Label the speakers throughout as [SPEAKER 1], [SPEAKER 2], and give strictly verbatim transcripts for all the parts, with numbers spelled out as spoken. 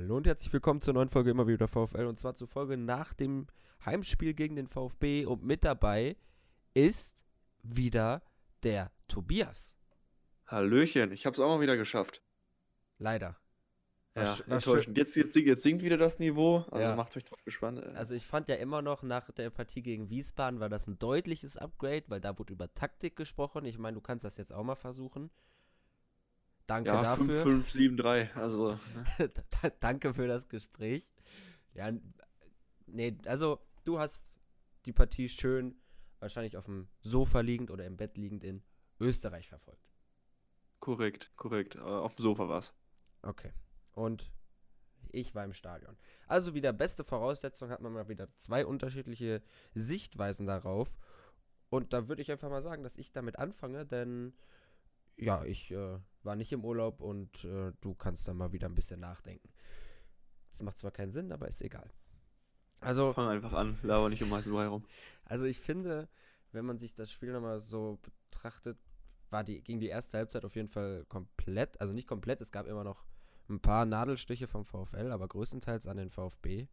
[SPEAKER 1] Hallo und herzlich willkommen zur neuen Folge immer wieder VfL und zwar zur Folge nach dem Heimspiel gegen den VfB und mit dabei ist wieder der Tobias.
[SPEAKER 2] Hallöchen, ich hab's auch mal wieder geschafft.
[SPEAKER 1] Leider. War,
[SPEAKER 2] Ja,
[SPEAKER 1] sch war schön.
[SPEAKER 2] enttäuschend. Jetzt, jetzt, jetzt sinkt wieder das Niveau, also
[SPEAKER 1] Ja.
[SPEAKER 2] macht euch drauf gespannt. Äh,
[SPEAKER 1] Also ich fand ja immer noch nach der Partie gegen Wiesbaden war das ein deutliches Upgrade, weil da wurde über Taktik gesprochen. Ich meine, du kannst das jetzt auch mal versuchen. Danke
[SPEAKER 2] ja, fünf
[SPEAKER 1] dafür.
[SPEAKER 2] fünf sieben drei, also, ne?
[SPEAKER 1] Danke für das Gespräch. Ja, nee, also du hast die Partie schön, wahrscheinlich auf dem Sofa liegend oder im Bett liegend in Österreich verfolgt.
[SPEAKER 2] Korrekt, korrekt. Äh, auf dem Sofa war's.
[SPEAKER 1] Okay. Und ich war im Stadion. Also wieder beste Voraussetzung, hat man mal wieder zwei unterschiedliche Sichtweisen darauf. Und da würde ich einfach mal sagen, dass ich damit anfange, denn ja, ich äh, war nicht im Urlaub und äh, du kannst dann mal wieder ein bisschen nachdenken. Das macht zwar keinen Sinn, aber ist egal. Also,
[SPEAKER 2] Fang einfach an, laber nicht um heißen Brei herum.
[SPEAKER 1] also ich finde, wenn man sich das Spiel nochmal so betrachtet, war die, ging die erste Halbzeit auf jeden Fall komplett, also nicht komplett, es gab immer noch ein paar Nadelstiche vom VfL, aber größtenteils an den VfB.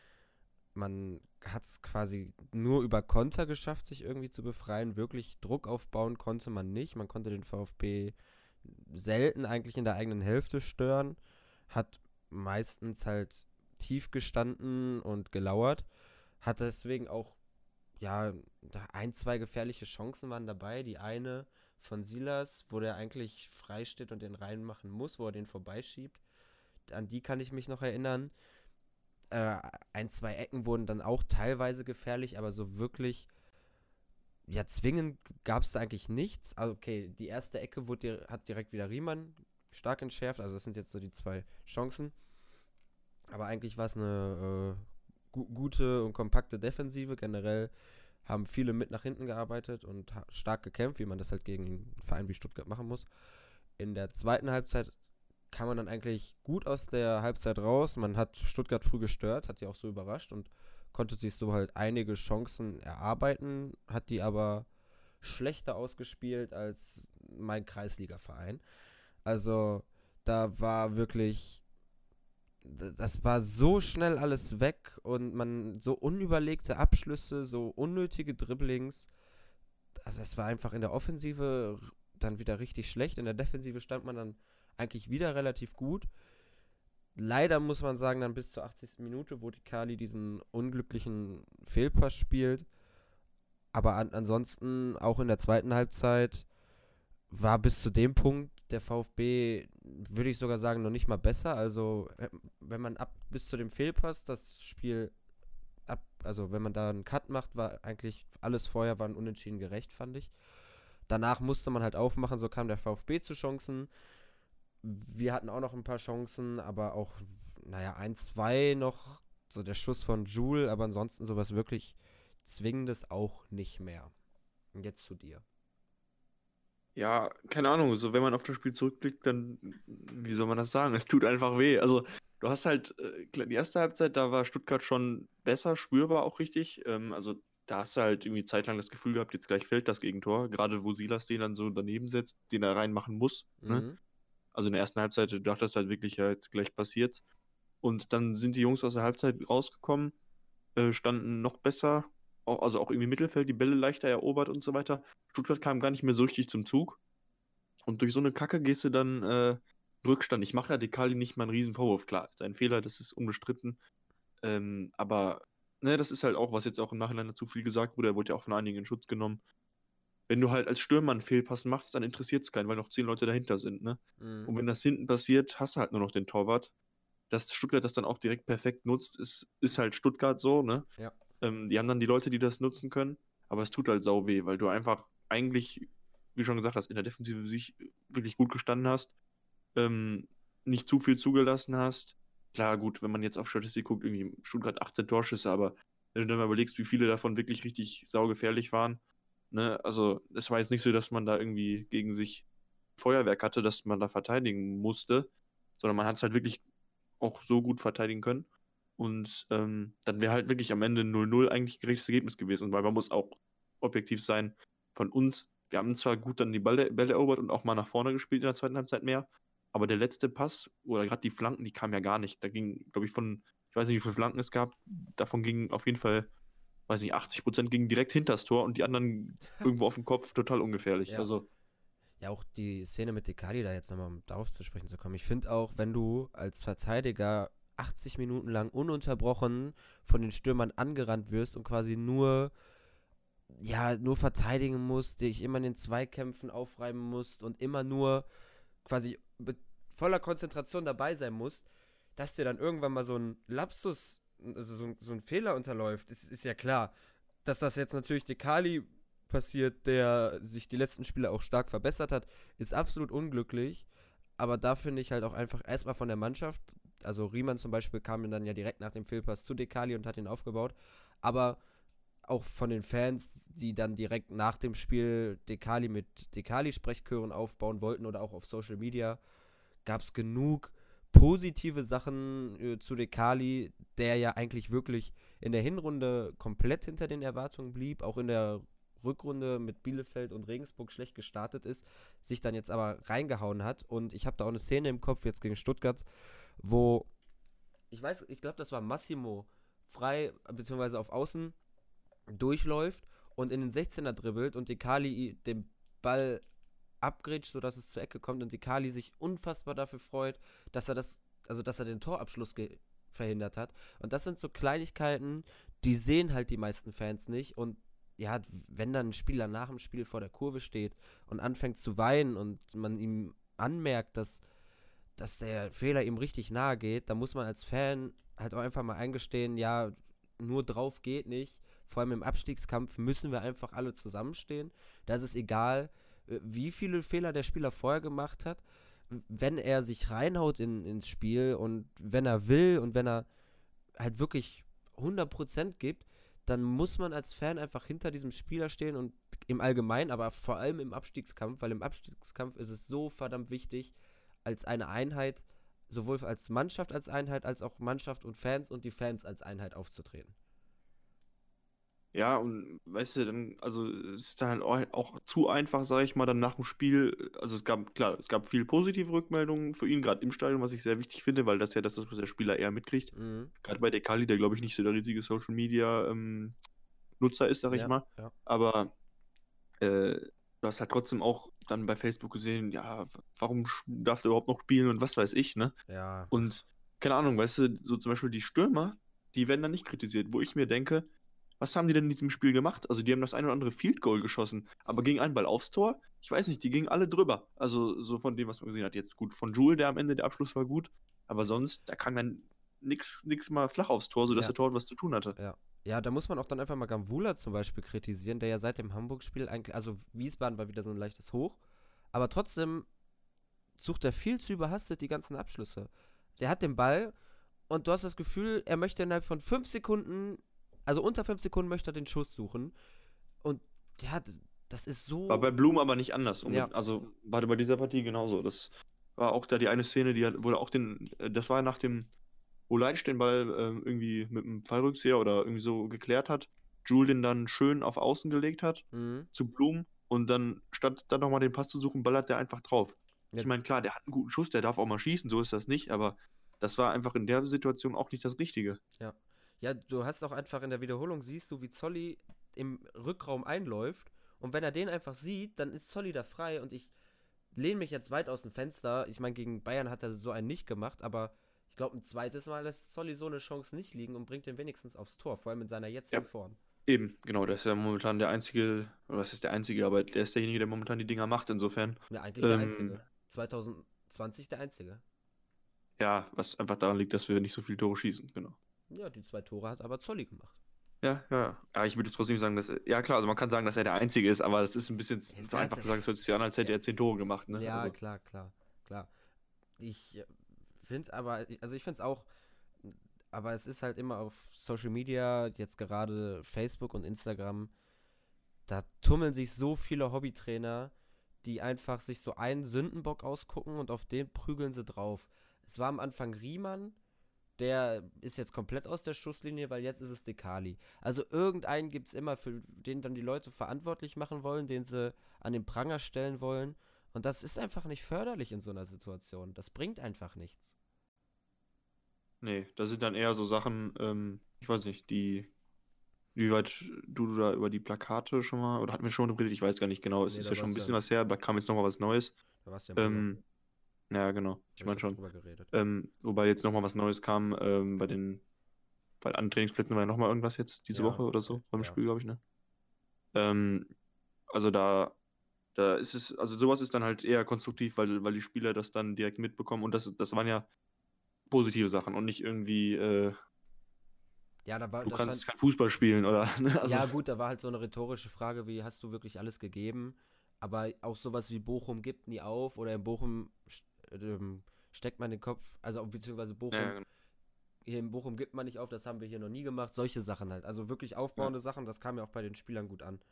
[SPEAKER 1] Man hat es quasi nur über Konter geschafft, sich irgendwie zu befreien. Wirklich Druck aufbauen konnte man nicht. Man konnte den VfB selten eigentlich in der eigenen Hälfte stören. Hat meistens halt tief gestanden und gelauert. Hat deswegen auch, ja, ein, zwei gefährliche Chancen waren dabei. Die eine von Silas, wo der eigentlich frei steht und den reinmachen muss, wo er den vorbeischiebt. An die kann ich mich noch erinnern. Äh, ein, zwei Ecken wurden dann auch teilweise gefährlich, aber so wirklich, ja, zwingend gab es da eigentlich nichts. Also, okay, die erste Ecke wurde, hat direkt wieder Riemann stark entschärft. Also, das sind jetzt so die zwei Chancen. Aber eigentlich war es eine äh, gu gute und kompakte Defensive. Generell haben viele mit nach hinten gearbeitet und stark gekämpft, wie man das halt gegen einen Verein wie Stuttgart machen muss. In der zweiten Halbzeit kam man dann eigentlich gut aus der Halbzeit raus. Man hat Stuttgart früh gestört, hat die auch so überrascht und konnte sich so halt einige Chancen erarbeiten, hat die aber schlechter ausgespielt als mein Kreisliga-Verein. Also da war wirklich, das war so schnell alles weg und man so unüberlegte Abschlüsse, so unnötige Dribblings. Also das war einfach in der Offensive dann wieder richtig schlecht. In der Defensive stand man dann eigentlich wieder relativ gut. Leider muss man sagen, dann bis zur achtzigsten Minute, wo die Kali diesen unglücklichen Fehlpass spielt. Aber an, ansonsten, auch in der zweiten Halbzeit, war bis zu dem Punkt der VfB, würde ich sogar sagen, noch nicht mal besser. Also, wenn man ab bis zu dem Fehlpass das Spiel ab, also wenn man da einen Cut macht, war eigentlich alles vorher war ein Unentschieden gerecht, fand ich. Danach musste man halt aufmachen, so kam der VfB zu Chancen. Wir hatten auch noch ein paar Chancen, aber auch, naja, ein, zwei noch, so der Schuss von Joule, aber ansonsten sowas wirklich Zwingendes auch nicht mehr. Und jetzt zu dir.
[SPEAKER 2] Ja, keine Ahnung, so wenn man auf das Spiel zurückblickt, dann, wie soll man das sagen? Es tut einfach weh. Also, du hast halt, äh, klar, die erste Halbzeit, da war Stuttgart schon besser, spürbar auch richtig. Ähm, also, da hast du halt irgendwie zeitlang das Gefühl gehabt, jetzt gleich fällt das Gegentor. Gerade wo Silas den dann so daneben setzt, den er reinmachen muss. Ne?
[SPEAKER 1] Mhm.
[SPEAKER 2] Also in der ersten Halbzeit, du dachtest halt wirklich, ja, jetzt gleich passiert's. Und dann sind die Jungs aus der Halbzeit rausgekommen, äh, standen noch besser, au- also auch irgendwie Mittelfeld, die Bälle leichter erobert und so weiter. Stuttgart kam gar nicht mehr so richtig zum Zug. Und durch so eine Kacke gehst du dann äh, in Rückstand. Ich mache ja Dekali nicht mal einen riesen Vorwurf, klar, ist ein Fehler, das ist unbestritten. Ähm, aber ne, das ist halt auch, was jetzt auch im Nachhinein dazu viel gesagt wurde, er wurde ja auch von einigen in Schutz genommen. Wenn du halt als Stürmer einen Fehlpass machst, dann interessiert es keinen, weil noch zehn Leute dahinter sind, ne?
[SPEAKER 1] Mhm.
[SPEAKER 2] Und wenn das hinten passiert, hast du halt nur noch den Torwart. Dass Stuttgart das dann auch direkt perfekt nutzt, ist, ist halt Stuttgart so, ne?
[SPEAKER 1] Ja.
[SPEAKER 2] Ähm, die haben dann die Leute, die das nutzen können, aber es tut halt sau weh, weil du einfach eigentlich, wie schon gesagt hast, in der Defensive sich wirklich gut gestanden hast, ähm, nicht zu viel zugelassen hast. Klar, gut, wenn man jetzt auf Statistik guckt, irgendwie Stuttgart achtzehn Torschüsse, aber wenn du dann mal überlegst, wie viele davon wirklich richtig saugefährlich waren, ne, also es war jetzt nicht so, dass man da irgendwie gegen sich Feuerwerk hatte, dass man da verteidigen musste, sondern man hat es halt wirklich auch so gut verteidigen können. Und ähm, dann wäre halt wirklich am Ende null null eigentlich ein gerechtes Ergebnis gewesen, weil man muss auch objektiv sein von uns. Wir haben zwar gut dann die Bälle, Bälle erobert und auch mal nach vorne gespielt in der zweiten Halbzeit mehr, aber der letzte Pass oder gerade die Flanken, die kamen ja gar nicht. Da ging, glaube ich, von, ich weiß nicht, wie viele Flanken es gab, davon gingen auf jeden Fall, weiß nicht, achtzig Prozent gingen direkt hinters Tor und die anderen irgendwo auf dem Kopf, total ungefährlich.
[SPEAKER 1] Ja.
[SPEAKER 2] Also,
[SPEAKER 1] Ja, auch die Szene mit Dekali da jetzt nochmal, um darauf zu sprechen zu kommen. Ich finde auch, wenn du als Verteidiger achtzig Minuten lang ununterbrochen von den Stürmern angerannt wirst und quasi nur, ja, nur verteidigen musst, dich immer in den Zweikämpfen aufreiben musst und immer nur quasi mit voller Konzentration dabei sein musst, dass dir dann irgendwann mal so ein Lapsus, also so ein, so ein Fehler unterläuft, ist, ist ja klar. Dass das jetzt natürlich Dekali passiert, der sich die letzten Spiele auch stark verbessert hat, ist absolut unglücklich. Aber da finde ich halt auch einfach erstmal von der Mannschaft, also Riemann zum Beispiel kam dann ja direkt nach dem Fehlpass zu Dekali und hat ihn aufgebaut, aber auch von den Fans, die dann direkt nach dem Spiel Dekali mit Dekali-Sprechchören aufbauen wollten oder auch auf Social Media, gab es genug positive Sachen äh, zu Dekali, der ja eigentlich wirklich in der Hinrunde komplett hinter den Erwartungen blieb, auch in der Rückrunde mit Bielefeld und Regensburg schlecht gestartet ist, sich dann jetzt aber reingehauen hat. Und ich habe da auch eine Szene im Kopf jetzt gegen Stuttgart, wo ich weiß, ich glaube, das war Massimo frei, beziehungsweise auf Außen durchläuft und in den sechzehner dribbelt und Dekali den Ball abgrätscht, sodass es zur Ecke kommt und Dekali sich unfassbar dafür freut, dass er das, also dass er den Torabschluss ge- verhindert hat. Und das sind so Kleinigkeiten, die sehen halt die meisten Fans nicht. Und ja, wenn dann ein Spieler nach dem Spiel vor der Kurve steht und anfängt zu weinen und man ihm anmerkt, dass, dass der Fehler ihm richtig nahe geht, dann muss man als Fan halt auch einfach mal eingestehen, ja, nur drauf geht nicht. Vor allem im Abstiegskampf müssen wir einfach alle zusammenstehen. Da ist es egal, äh, wie viele Fehler der Spieler vorher gemacht hat. Wenn er sich reinhaut in, ins Spiel und wenn er will und wenn er halt wirklich hundert Prozent gibt, dann muss man als Fan einfach hinter diesem Spieler stehen und im Allgemeinen, aber vor allem im Abstiegskampf, weil im Abstiegskampf ist es so verdammt wichtig, als eine Einheit, sowohl als Mannschaft als Einheit, als auch Mannschaft und Fans und die Fans als Einheit aufzutreten.
[SPEAKER 2] ja, und weißt du, dann, also es ist dann halt auch, auch zu einfach, sage ich mal, dann nach dem Spiel. Also es gab, klar, es gab viel positive Rückmeldungen für ihn, gerade im Stadion, was ich sehr wichtig finde, weil das ja das ist, was der Spieler eher mitkriegt.
[SPEAKER 1] Mhm.
[SPEAKER 2] Gerade bei Dekali, der glaube ich nicht so der riesige Social Media ähm, Nutzer ist, sag ich
[SPEAKER 1] Ja,
[SPEAKER 2] mal.
[SPEAKER 1] ja.
[SPEAKER 2] Aber äh, du hast halt trotzdem auch dann bei Facebook gesehen, ja, w- warum sch- darf der überhaupt noch spielen und was weiß ich, ne?
[SPEAKER 1] Ja.
[SPEAKER 2] Und keine Ahnung, weißt du, so zum Beispiel die Stürmer, die werden dann nicht kritisiert, wo ich mir denke, was haben die denn in diesem Spiel gemacht? Also die haben das ein oder andere Field Goal geschossen, aber gegen einen Ball aufs Tor, ich weiß nicht, die gingen alle drüber. Also so von dem, was man gesehen hat. Jetzt gut, von Jule, der am Ende, der Abschluss war gut, aber sonst, da kam dann nix, nix mal flach aufs Tor, sodass
[SPEAKER 1] Ja.
[SPEAKER 2] der Torwart was zu tun hatte.
[SPEAKER 1] Ja. Ja, da muss man auch dann einfach mal Gambula zum Beispiel kritisieren, der ja seit dem Hamburg-Spiel eigentlich, also Wiesbaden war wieder so ein leichtes Hoch, aber trotzdem sucht er viel zu überhastet die ganzen Abschlüsse. Der hat den Ball und du hast das Gefühl, er möchte innerhalb von fünf Sekunden, also unter fünf Sekunden möchte er den Schuss suchen. Und ja, d- das ist
[SPEAKER 2] War bei
[SPEAKER 1] so.
[SPEAKER 2] Blum aber nicht anders.
[SPEAKER 1] Ja.
[SPEAKER 2] unbe- Also war bei dieser Partie genauso. Das war auch da die eine Szene, die hat, wurde auch den, äh, das war nach dem, wo Leitsch den Ball ähm, irgendwie mit einem Fallrückzieher oder irgendwie so geklärt hat, Jule den dann schön auf Außen gelegt hat
[SPEAKER 1] Mhm.
[SPEAKER 2] zu Blum und dann statt dann nochmal den Pass zu suchen, ballert der einfach drauf.
[SPEAKER 1] Ja,
[SPEAKER 2] Ich meine, klar, der hat einen guten Schuss, der darf auch mal schießen, so ist das nicht, aber das war einfach in der Situation auch nicht das Richtige.
[SPEAKER 1] ja. Ja, du hast auch einfach in der Wiederholung, siehst du, wie Zolli im Rückraum einläuft. Und wenn er den einfach sieht, dann ist Zolli da frei. Und ich lehne mich jetzt weit aus dem Fenster. Ich meine, gegen Bayern hat er so einen nicht gemacht, aber ich glaube, ein zweites Mal lässt Zolli so eine Chance nicht liegen und bringt den wenigstens aufs Tor, vor allem in seiner
[SPEAKER 2] Ja,
[SPEAKER 1] jetzigen Form.
[SPEAKER 2] eben, genau, der ist ja momentan der einzige, oder was ist der einzige, aber der ist derjenige, der momentan die Dinger macht, insofern.
[SPEAKER 1] Ja, eigentlich der
[SPEAKER 2] Ähm,
[SPEAKER 1] einzige. zwanzig zwanzig der einzige.
[SPEAKER 2] ja, was einfach daran liegt, dass wir nicht so viele Tore schießen, genau.
[SPEAKER 1] Ja, die zwei Tore hat aber Zolli gemacht.
[SPEAKER 2] Ja, ja. Ja, ich würde trotzdem sagen, dass. Ja, klar, also man kann sagen, dass er der Einzige ist, aber das ist ein bisschen
[SPEAKER 1] Er ist
[SPEAKER 2] zu
[SPEAKER 1] der
[SPEAKER 2] einfach
[SPEAKER 1] Einzige.
[SPEAKER 2] gesagt, es hört sich an, als hätte
[SPEAKER 1] Ja,
[SPEAKER 2] er zehn Tore gemacht, ne?
[SPEAKER 1] ja
[SPEAKER 2] Also,
[SPEAKER 1] klar, klar, klar. Ich finde aber, also ich finde es auch, aber es ist halt immer auf Social Media, jetzt gerade Facebook und Instagram, da tummeln sich so viele Hobbytrainer, die einfach sich so einen Sündenbock ausgucken und auf den prügeln sie drauf. Es war am Anfang Riemann, der ist jetzt komplett aus der Schusslinie, weil jetzt ist es Dekali. Also irgendeinen gibt es immer, für den dann die Leute verantwortlich machen wollen, den sie an den Pranger stellen wollen. Und das ist einfach nicht förderlich in so einer Situation. Das bringt einfach nichts.
[SPEAKER 2] Nee, das sind dann eher so Sachen, ähm, ich weiß nicht, die, wie weit du da über die Plakate schon mal, oder hatten wir schon geredet, ich weiß gar nicht genau, es
[SPEAKER 1] Nee,
[SPEAKER 2] ist
[SPEAKER 1] da
[SPEAKER 2] ja schon ein
[SPEAKER 1] warst du
[SPEAKER 2] bisschen
[SPEAKER 1] ja,
[SPEAKER 2] was her, da kam jetzt nochmal was Neues.
[SPEAKER 1] da warst du ja im Urlaub.
[SPEAKER 2] Ähm, ja, genau, ich
[SPEAKER 1] Aber ich
[SPEAKER 2] meine
[SPEAKER 1] habe
[SPEAKER 2] schon.
[SPEAKER 1] drüber geredet.
[SPEAKER 2] Ähm, wobei jetzt nochmal was Neues kam, ähm, bei den, bei den anderen Trainingsplätzen war ja nochmal irgendwas jetzt diese
[SPEAKER 1] Ja,
[SPEAKER 2] Woche oder
[SPEAKER 1] äh,
[SPEAKER 2] so, vor dem
[SPEAKER 1] ja.
[SPEAKER 2] Spiel, glaube ich, ne? Ähm, also da, da ist es, also sowas ist dann halt eher konstruktiv, weil, weil die Spieler das dann direkt mitbekommen und das, das waren ja positive Sachen und nicht irgendwie, äh,
[SPEAKER 1] Ja, da war,
[SPEAKER 2] du
[SPEAKER 1] da stand,
[SPEAKER 2] kannst kein Fußball spielen oder, ne? Also,
[SPEAKER 1] ja gut, da war halt so eine rhetorische Frage wie, hast du wirklich alles gegeben? Aber auch sowas wie Bochum gibt nie auf oder in Bochum st- ähm, steckt man den Kopf, also beziehungsweise
[SPEAKER 2] ja, ja,
[SPEAKER 1] Bochum,
[SPEAKER 2] genau.
[SPEAKER 1] hier in Bochum gibt man nicht auf, das haben wir hier noch nie gemacht, solche Sachen halt. Also wirklich
[SPEAKER 2] Ja,
[SPEAKER 1] aufbauende Sachen, das kam ja auch bei den Spielern gut an.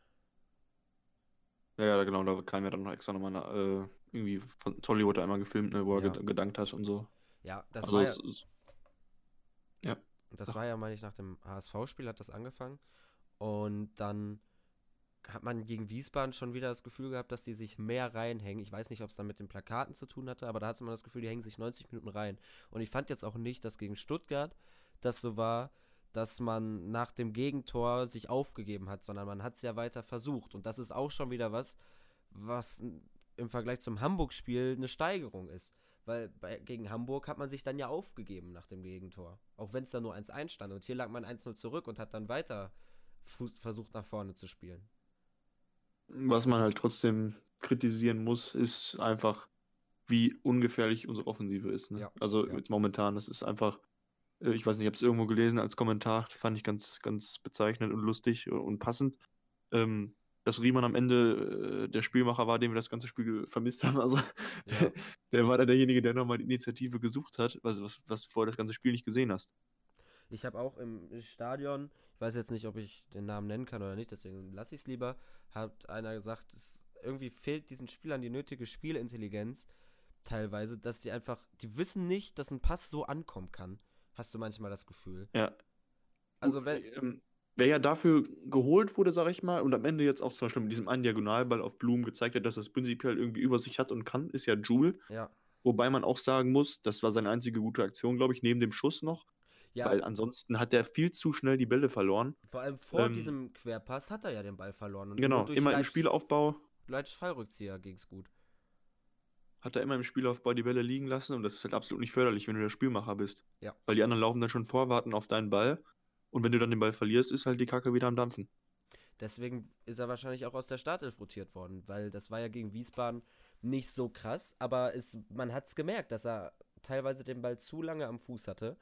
[SPEAKER 2] ja, ja, genau, da kam ja dann noch extra nochmal äh, irgendwie von Tolly wurde einmal gefilmt, ne, wo er
[SPEAKER 1] Ja,
[SPEAKER 2] ged gedankt hat und so.
[SPEAKER 1] ja, das war
[SPEAKER 2] Also
[SPEAKER 1] ja,
[SPEAKER 2] es ist, ja,
[SPEAKER 1] das
[SPEAKER 2] ach,
[SPEAKER 1] war ja, meine ich, nach dem H S V-Spiel hat das angefangen und dann hat man gegen Wiesbaden schon wieder das Gefühl gehabt, dass die sich mehr reinhängen. Ich weiß nicht, ob es dann mit den Plakaten zu tun hatte, aber da hatte man das Gefühl, die hängen sich neunzig Minuten rein. Und ich fand jetzt auch nicht, dass gegen Stuttgart das so war, dass man nach dem Gegentor sich aufgegeben hat, sondern man hat es ja weiter versucht. Und das ist auch schon wieder was, was im Vergleich zum Hamburg-Spiel eine Steigerung ist. Weil bei, gegen Hamburg hat man sich dann ja aufgegeben nach dem Gegentor. Auch wenn es da nur eins eins stand. Und hier lag man eins null zurück und hat dann weiter Fuß, versucht nach vorne zu spielen.
[SPEAKER 2] was man halt trotzdem kritisieren muss, ist einfach, wie ungefährlich unsere Offensive ist, ne?
[SPEAKER 1] Ja,
[SPEAKER 2] Also
[SPEAKER 1] ja.
[SPEAKER 2] jetzt momentan, das ist einfach, äh, ich weiß nicht, ich habe es irgendwo gelesen als Kommentar, fand ich ganz, ganz bezeichnend und lustig und, und passend. Ähm, dass Riemann am Ende äh, der Spielmacher war, den wir das ganze Spiel vermisst haben. Also
[SPEAKER 1] Ja,
[SPEAKER 2] der, der war da derjenige, der nochmal die Initiative gesucht hat, was, was, was du vorher das ganze Spiel nicht gesehen hast.
[SPEAKER 1] ich habe auch im Stadion, ich weiß jetzt nicht, ob ich den Namen nennen kann oder nicht, deswegen lasse ich es lieber, hat einer gesagt, es irgendwie fehlt diesen Spielern die nötige Spielintelligenz teilweise, dass die einfach, die wissen nicht, dass ein Pass so ankommen kann. Hast du manchmal das Gefühl.
[SPEAKER 2] Ja, gut,
[SPEAKER 1] Also wenn,
[SPEAKER 2] ähm, wer ja dafür geholt wurde, sag ich mal, und am Ende jetzt auch zum Beispiel mit diesem einen Diagonalball auf Blum gezeigt hat, dass er es prinzipiell irgendwie über sich hat und kann, ist ja Jule.
[SPEAKER 1] ja,
[SPEAKER 2] Wobei man auch sagen muss, das war seine einzige gute Aktion, glaube ich, neben dem Schuss noch,
[SPEAKER 1] ja,
[SPEAKER 2] weil ansonsten hat er viel zu schnell die Bälle verloren.
[SPEAKER 1] vor allem vor
[SPEAKER 2] Ähm,
[SPEAKER 1] diesem Querpass hat er ja den Ball verloren und nur
[SPEAKER 2] genau,
[SPEAKER 1] durch
[SPEAKER 2] immer im
[SPEAKER 1] Leitsch,
[SPEAKER 2] Spielaufbau
[SPEAKER 1] Leitsch Fallrückzieher ging es gut.
[SPEAKER 2] hat er immer im Spielaufbau die Bälle liegen lassen und das ist halt absolut nicht förderlich, wenn du der Spielmacher bist.
[SPEAKER 1] Ja.
[SPEAKER 2] Weil die anderen laufen dann schon vor, warten auf deinen Ball und wenn du dann den Ball verlierst, ist halt die Kacke wieder am Dampfen.
[SPEAKER 1] Deswegen ist er wahrscheinlich auch aus der Startelf rotiert worden, weil das war ja gegen Wiesbaden nicht so krass, aber es, man hat es gemerkt, dass er teilweise den Ball zu lange am Fuß hatte.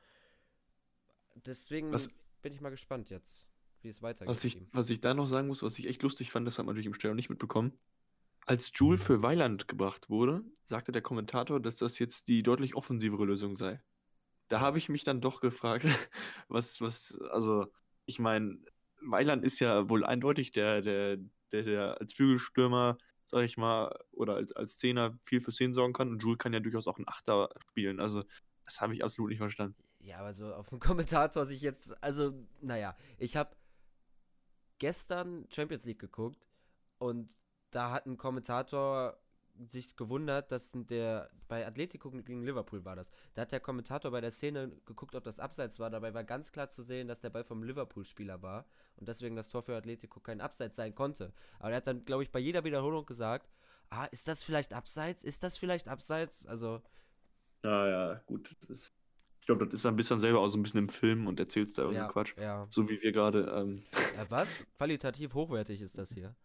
[SPEAKER 2] Was,
[SPEAKER 1] Deswegen bin ich mal gespannt jetzt, wie es weitergeht
[SPEAKER 2] was
[SPEAKER 1] mit
[SPEAKER 2] ich,
[SPEAKER 1] ihm.
[SPEAKER 2] was ich da noch sagen muss, was ich echt lustig fand, das hat man natürlich im Stadion nicht mitbekommen. Als Jule für Weiland gebracht wurde, sagte der Kommentator, dass das jetzt die deutlich offensivere Lösung sei. Da
[SPEAKER 1] Ja,
[SPEAKER 2] habe ich mich dann doch gefragt, was, was, also, ich meine, Weiland ist ja wohl eindeutig der, der, der, der als Flügelstürmer, sag ich mal, oder als, als Zehner viel für Szenen sorgen kann und Jule kann ja durchaus auch einen Achter spielen. Also, das habe ich absolut nicht verstanden.
[SPEAKER 1] ja, aber so auf dem Kommentator sich jetzt, also, naja, ich habe gestern Champions League geguckt und da hat ein Kommentator sich gewundert, dass der bei Atletico gegen Liverpool war das. Da hat der Kommentator bei der Szene geguckt, ob das Abseits war. Dabei war ganz klar zu sehen, dass der Ball vom Liverpool-Spieler war und deswegen das Tor für Atletico kein Abseits sein konnte. Aber er hat dann, glaube ich, bei jeder Wiederholung gesagt, ah, ist das vielleicht Abseits? Ist das vielleicht Abseits? Also,
[SPEAKER 2] Ja, ja, gut. Das, ich glaube, das ist ein bisschen selber auch so ein bisschen im Film und erzählst da irgendeinen
[SPEAKER 1] ja,
[SPEAKER 2] Quatsch.
[SPEAKER 1] ja.
[SPEAKER 2] So wie wir gerade. Ähm,
[SPEAKER 1] Ja, was? Qualitativ hochwertig ist das hier.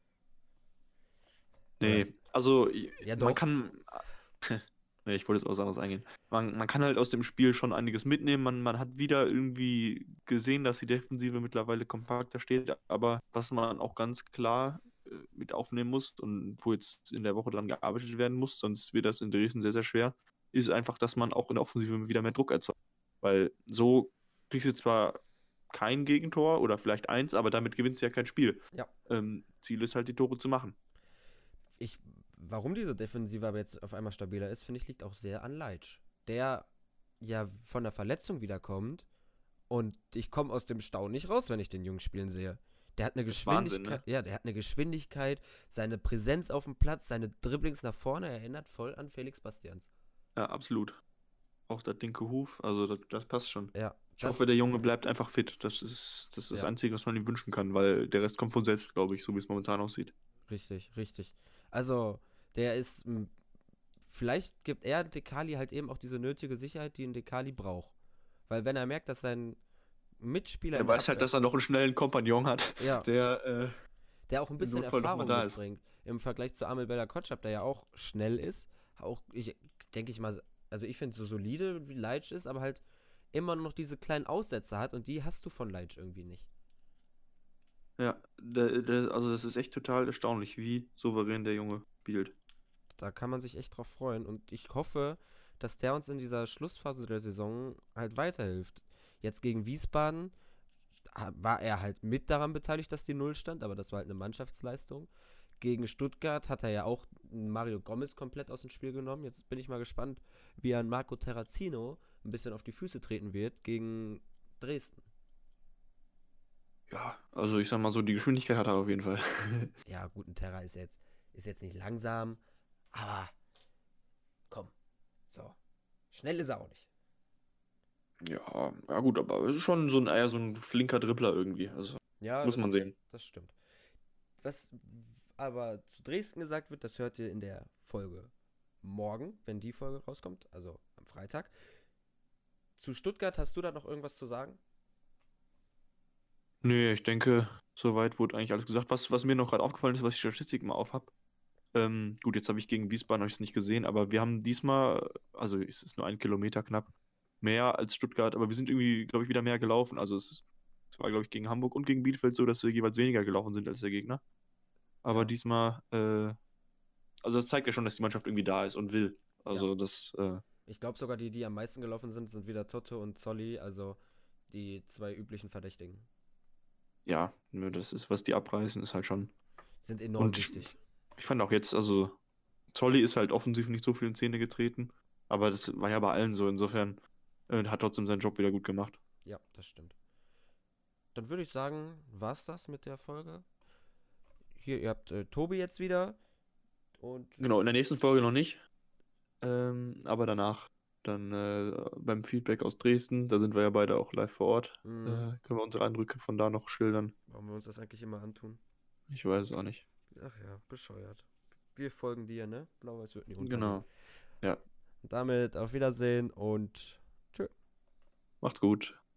[SPEAKER 1] Oder?
[SPEAKER 2] nee, also
[SPEAKER 1] Ja,
[SPEAKER 2] man
[SPEAKER 1] doch.
[SPEAKER 2] kann. Nee, ich wollte jetzt auf was anderes eingehen. Man, man kann halt aus dem Spiel schon einiges mitnehmen. Man, man hat wieder irgendwie gesehen, dass die Defensive mittlerweile kompakter steht. Aber was man auch ganz klar äh, mit aufnehmen muss und wo jetzt in der Woche dran gearbeitet werden muss, sonst wird das in Dresden sehr, sehr schwer, ist einfach, dass man auch in der Offensive wieder mehr Druck erzeugt. Weil so kriegst du zwar kein Gegentor oder vielleicht eins, aber damit gewinnst du ja kein Spiel.
[SPEAKER 1] Ja.
[SPEAKER 2] Ähm, Ziel ist halt, die Tore zu machen.
[SPEAKER 1] Ich, warum diese Defensive aber jetzt auf einmal stabiler ist, finde ich, liegt auch sehr an Leitsch. Der ja von der Verletzung wiederkommt und ich komme aus dem Staunen nicht raus, wenn ich den Jungen spielen sehe. Der hat eine
[SPEAKER 2] Das ist Wahnsinn,
[SPEAKER 1] Geschwindigkeit,
[SPEAKER 2] ne?
[SPEAKER 1] ja, der hat eine Geschwindigkeit, seine Präsenz auf dem Platz, seine Dribblings nach vorne erinnert voll an Felix Bastians.
[SPEAKER 2] Ja, absolut. Auch der linke Huf, also das, das passt schon.
[SPEAKER 1] Ja,
[SPEAKER 2] Ich hoffe, der
[SPEAKER 1] das,
[SPEAKER 2] Junge bleibt einfach fit. Das ist das, ist das
[SPEAKER 1] ja,
[SPEAKER 2] Einzige, was man ihm wünschen kann, weil der Rest kommt von selbst, glaube ich, so wie es momentan aussieht.
[SPEAKER 1] richtig, richtig. Also, der ist, m, vielleicht gibt er Dekali halt eben auch diese nötige Sicherheit, die ein Dekali braucht. Weil wenn er merkt, dass sein Mitspieler
[SPEAKER 2] Der
[SPEAKER 1] in der
[SPEAKER 2] weiß halt,
[SPEAKER 1] Abwehr,
[SPEAKER 2] dass er noch einen schnellen Kompagnon hat,
[SPEAKER 1] ja,
[SPEAKER 2] der äh,
[SPEAKER 1] der auch ein
[SPEAKER 2] im
[SPEAKER 1] bisschen
[SPEAKER 2] Notfall nochmal
[SPEAKER 1] Erfahrung
[SPEAKER 2] da ist.
[SPEAKER 1] mitbringt. Im Vergleich zu Amel Bella Kotschap, der ja auch schnell ist. Auch, ich denke ich mal, also ich finde so solide, wie Leitsch ist, aber halt immer noch diese kleinen Aussetzer hat und die hast du von Leitsch irgendwie nicht.
[SPEAKER 2] Ja, der, der, also das ist echt total erstaunlich, wie souverän der Junge spielt.
[SPEAKER 1] Da kann man sich echt drauf freuen und ich hoffe, dass der uns in dieser Schlussphase der Saison halt weiterhilft. Jetzt gegen Wiesbaden ha- war er halt mit daran beteiligt, dass die Null stand, aber das war halt eine Mannschaftsleistung. Gegen Stuttgart hat er ja auch Mario Gomez komplett aus dem Spiel genommen. Jetzt bin ich mal gespannt, wie er an Marco Terrazino ein bisschen auf die Füße treten wird gegen Dresden.
[SPEAKER 2] Ja, also ich sag mal so, die Geschwindigkeit hat er auf jeden Fall.
[SPEAKER 1] Ja, gut, ein Terra ist jetzt, ist jetzt nicht langsam, aber komm, so. Schnell ist er auch nicht.
[SPEAKER 2] Ja, ja gut, aber es ist schon so ein, eher so ein flinker Dribbler irgendwie. Also
[SPEAKER 1] Ja,
[SPEAKER 2] muss man
[SPEAKER 1] das,
[SPEAKER 2] sehen.
[SPEAKER 1] das stimmt. Was aber zu Dresden gesagt wird, das hört ihr in der Folge morgen, wenn die Folge rauskommt, also am Freitag. Zu Stuttgart hast du da noch irgendwas zu sagen?
[SPEAKER 2] Nee, ich denke, soweit wurde eigentlich alles gesagt. Was, was mir noch gerade aufgefallen ist, was ich Statistiken mal auf habe. Ähm, gut, jetzt habe ich gegen Wiesbaden euch es nicht gesehen, aber wir haben diesmal, also es ist nur ein Kilometer knapp, mehr als Stuttgart, aber wir sind irgendwie, glaube ich, wieder mehr gelaufen. Also es, ist, es war, glaube ich, gegen Hamburg und gegen Bielefeld so, dass wir jeweils weniger gelaufen sind als der Gegner. Aber
[SPEAKER 1] Ja.
[SPEAKER 2] diesmal, äh, also das zeigt ja schon, dass die Mannschaft irgendwie da ist und will.
[SPEAKER 1] Ja.
[SPEAKER 2] Also das, äh,
[SPEAKER 1] Ich glaube sogar, die, die am meisten gelaufen sind, sind wieder Toto und Zolli, also die zwei üblichen Verdächtigen.
[SPEAKER 2] ja, nö, das ist, was die abreißen, ist halt schon.
[SPEAKER 1] Sind enorm
[SPEAKER 2] Und ich,
[SPEAKER 1] wichtig.
[SPEAKER 2] ich fand auch jetzt, also Zolli ist halt offensiv nicht so viel in Szene getreten, aber das war ja bei allen so. Insofern äh, hat trotzdem seinen Job wieder gut gemacht.
[SPEAKER 1] Ja, das stimmt. Dann würde ich sagen, war's das mit der Folge. Hier, ihr habt äh, Tobi jetzt wieder. Und
[SPEAKER 2] Genau, in der nächsten Folge noch nicht, ähm, aber danach dann äh, beim Feedback aus Dresden, da sind wir ja beide auch live vor Ort, äh,
[SPEAKER 1] mh,
[SPEAKER 2] können wir unsere Eindrücke von da noch schildern.
[SPEAKER 1] warum wir uns das eigentlich immer antun?
[SPEAKER 2] Ich weiß es auch nicht.
[SPEAKER 1] Ach ja, bescheuert. Wir folgen dir, ne? Blau-Weiß wird nie untergehen.
[SPEAKER 2] Genau, ja,
[SPEAKER 1] Und damit auf Wiedersehen und tschö.
[SPEAKER 2] macht's gut.